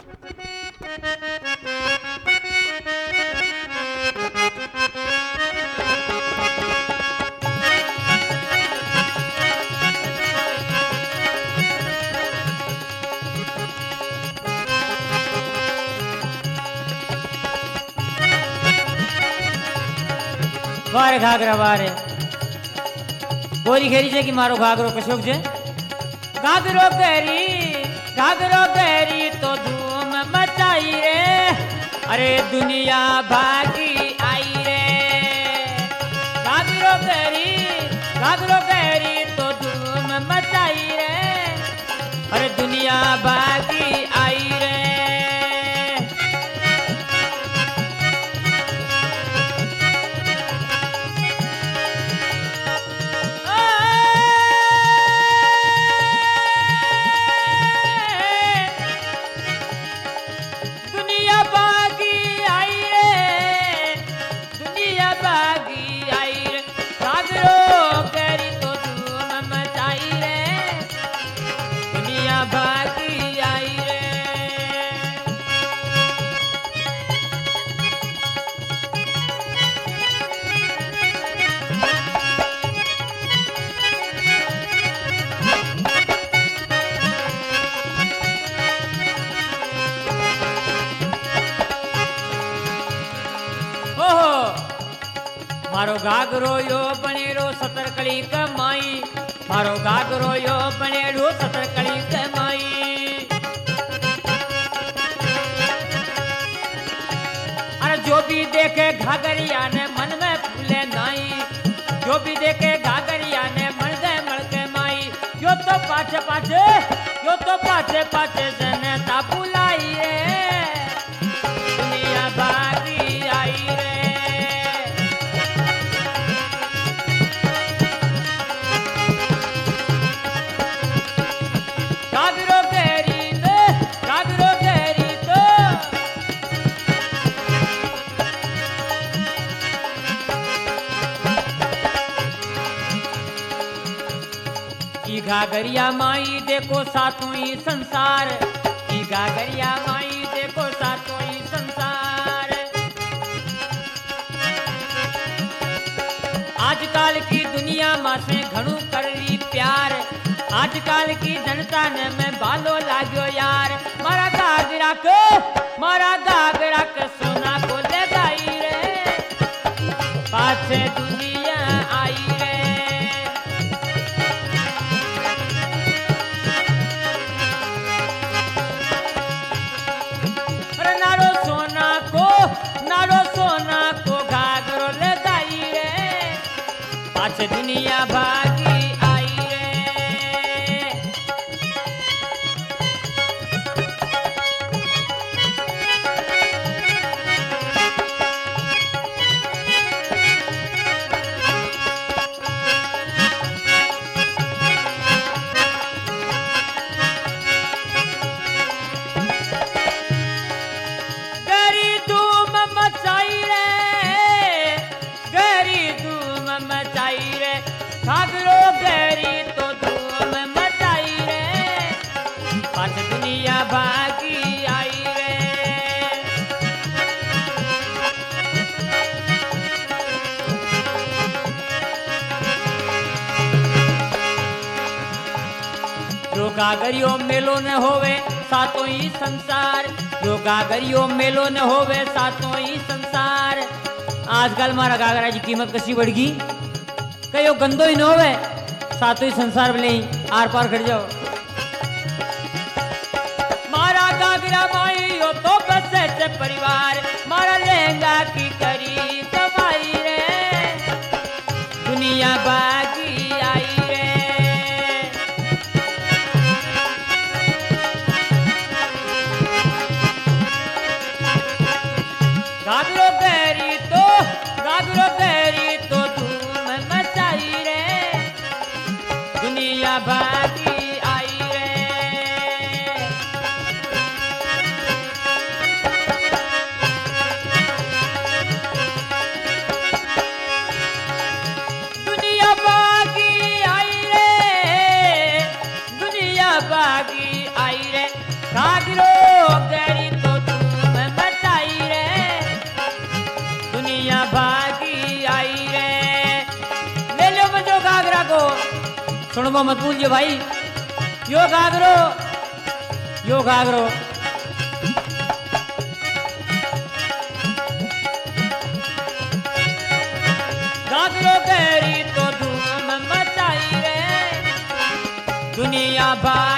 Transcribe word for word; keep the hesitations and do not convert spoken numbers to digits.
वारे घाघरा वारे बोरी घेरी છે कि मारो घाघरो कशोक છે घाघरो घेरी घाघरो घेरी तो धूम मचाई रे अरे दुनिया भागी आई रे घाघरो घेरी घाघरो घेरी तो धूम मचाई रे अरे दुनिया भागी आई रे मारो घाघरो यो बनेरो सतरकड़ी कमाई मारो घाघरो यो बनेरो सतरकड़ी कमाई अरे जो भी देखे घाघरिया ने मन में फूले नाई जो भी देखे घाघरिया ने मन दे मड़के माई यो तो पाछे पाछे यो तो पाछे पाछे जनता बुलाई रे दुनिया भागी आई रे घाघरिया माई देखो सातों ही संसार की घाघरिया माई देखो सातों ही संसार आजकल की दुनिया मां से घणु कर रही प्यार आजकल की जनता ने मैं बालो लाग्यो यार मारा घाघरा के मारा घाघरा के सोना को ले जाई रे पाछे दुनिया आई रे दुनिया भागी आई रे गरी धूम मचाई रे गरी धूम मचाई रे घाघरो घेरी तो धूम मचाई रे पाछ दुनिया भागी आई रे जो घाघरियो मेलो न होवे सातों ही संसार जो घाघरियो मेलो न होवे सातों ही संसार आजकल मारा घाघरा की कीमत कसी बढ़ गई कयो गंदो ही न होवे सातों ही संसार में आर पार खड़ जाओ मारा घाघरा माई हो तो बसे से परिवार मारा लहंगा की करी कमाई रे दुनिया भागी आई रे घाघरो घेरी तो घाघरो घेरी तो धूम मचाई रे दुनिया भागी आई रे दुनिया भागी आई रे दुनिया भागी आई रे घाघरो घेरी सुनबो मत भूलियो भाई। यो घाघरो यो घाघरो घाघरो गहरी तो धूम मचाई रे दुनिया भर